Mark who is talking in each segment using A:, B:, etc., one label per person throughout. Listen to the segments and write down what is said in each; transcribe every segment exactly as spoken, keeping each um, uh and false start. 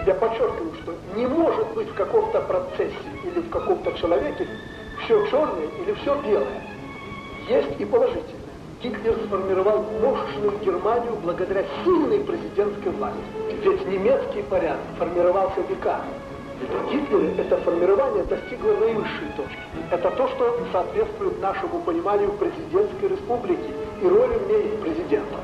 A: Я подчеркиваю, что не может быть в каком-то процессе или в каком-то человеке все черное или все белое. Есть и положительное. Гитлер сформировал мощную Германию благодаря сильной президентской власти. Ведь немецкий порядок формировался веками. В Гитлере это формирование достигло наивысшей точки. Это то, что соответствует нашему пониманию президентской республики и роли в ней президента.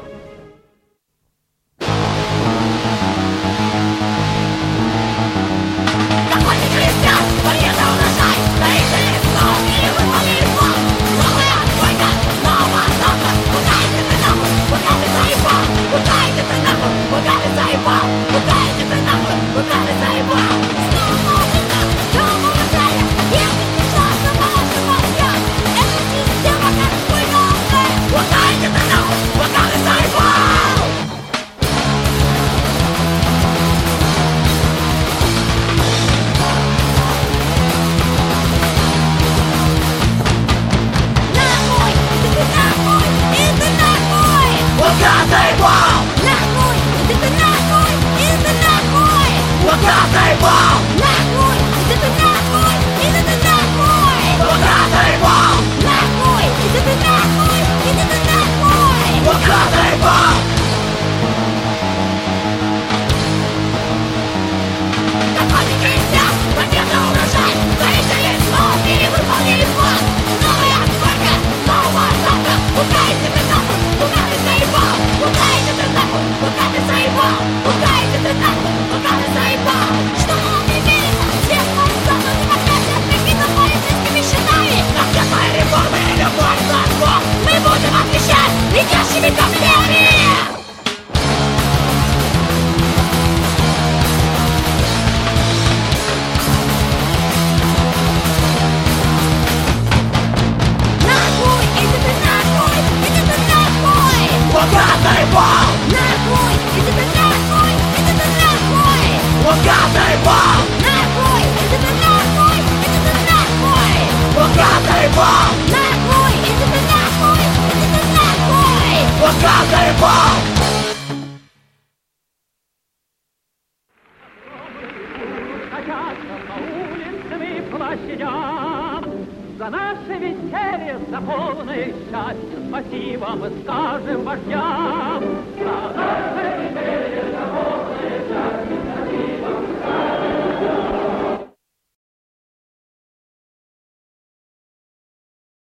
B: За наше веселье, за полное счастье, спасибо мы скажем вождям.